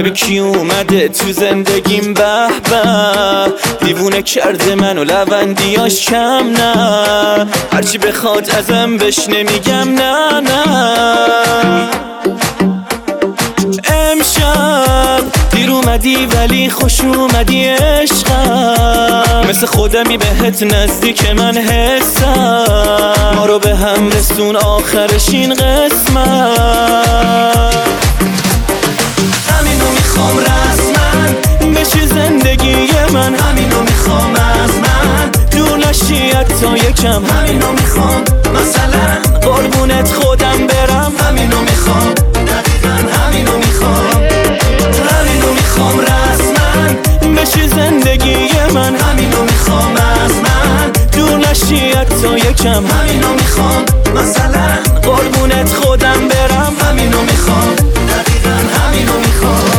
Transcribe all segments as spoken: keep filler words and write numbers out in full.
ببین کی اومده تو زندگیم، به به دیوونه کرده منو لوندیاش کم نه، هرچی بخواد ازم بش نمیگم نه نه. امشب دیر اومدی ولی خوش اومدی عشقم، مثل خودمی بهت نزدیک من حسم، ما رو به هم رسون آخرش این قسمت. همینو میخوام رسمن بشی زندگی من، همینو میخوام از من دور نشی حتی یکم، همینو میخوام مثلا قربونت خودم برم، همینو میخوام دقیقا همینو میخوام، همینو میخوام رسمن بشی زندگی من، همینو میخوام از من دور نشی حتی یکم، همینو میخوام مثلا قربونت خودم برم، همینو میخوام دقیقا همینو میخوام.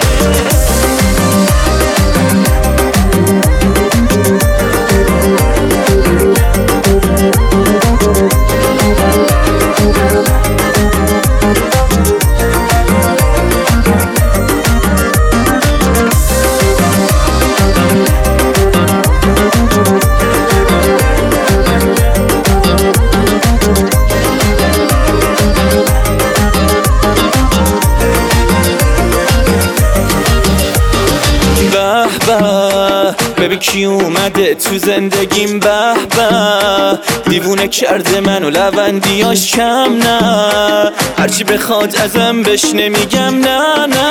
ببین کی اومده تو زندگیم، به به دیوونه کرده منو لوندیاش کم نه، هرچی بخواد ازم بش نمیگم نه نه.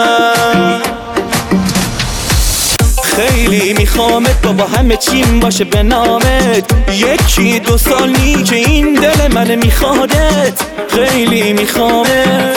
خیلی میخوامت بابا همه چیم باشه به نامت، یکی دو سال نی که این دل من میخوادت، خیلی میخوامت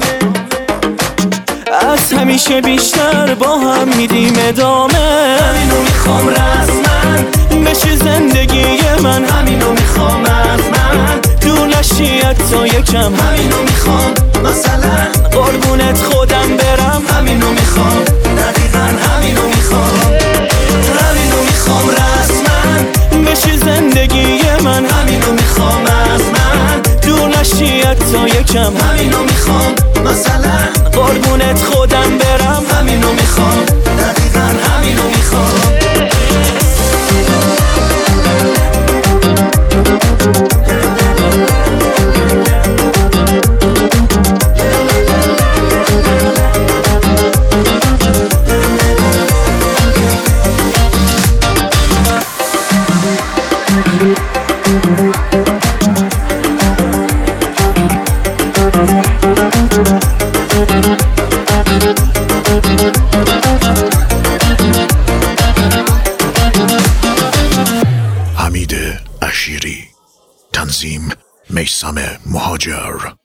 از همیشه بیشتر با هم میدیم ادامه. همینو میخوام رسمن بشی زندگی من، همینو میخوام از من دور نشی حتی یکم، همینو میخوام مثلا قربونت خودم برم، همینو میخوام دقیقا همینو میخوام، همینو میخوام رسمن بشی زندگی من، همینو میخوام از من دور نشی حتی یکم، همینو میخوام مثلا قربونت خودم برم، همینو میخوام دقیقا همینو میخوام. حمید اشیری، تنظیم میثم مهاجر.